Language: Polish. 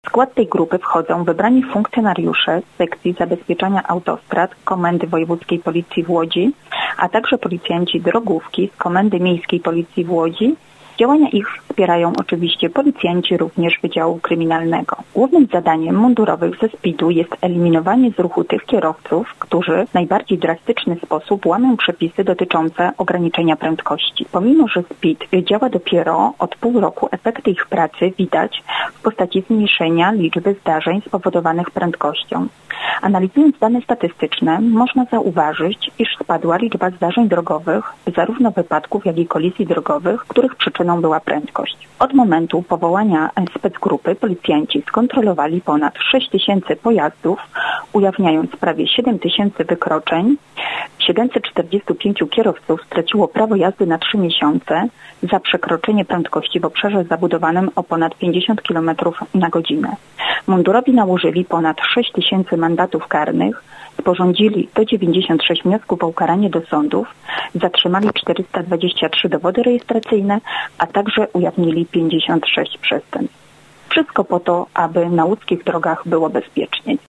W skład tej grupy wchodzą wybrani funkcjonariusze sekcji zabezpieczania autostrad Komendy Wojewódzkiej Policji w Łodzi, a także policjanci drogówki z Komendy Miejskiej Policji w Łodzi. Działania ich wspierają oczywiście policjanci również Wydziału Kryminalnego. Głównym zadaniem mundurowych ze SPID-u jest eliminowanie z ruchu tych kierowców, którzy w najbardziej drastyczny sposób łamią przepisy dotyczące ograniczenia prędkości. Pomimo że SPID działa dopiero od pół roku, efekty ich pracy widać w postaci zmniejszenia liczby zdarzeń spowodowanych prędkością. Analizując dane statystyczne, można zauważyć, iż spadła liczba zdarzeń drogowych, zarówno wypadków, jak i kolizji drogowych, których przyczyną była prędkość. Od momentu powołania specgrupy policjanci skontrolowali ponad 6 tysięcy pojazdów, ujawniając prawie 7 tysięcy wykroczeń. 745 kierowców straciło prawo jazdy na 3 miesiące za przekroczenie prędkości w obszarze zabudowanym o ponad 50 km na godzinę. Mundurowi nałożyli ponad 6 tysięcy mandatów karnych, sporządzili 196 wniosków o ukaranie do sądów, zatrzymali 423 dowody rejestracyjne, a także ujawnili 56 przestępstw. Wszystko po to, aby na łódzkich drogach było bezpiecznie.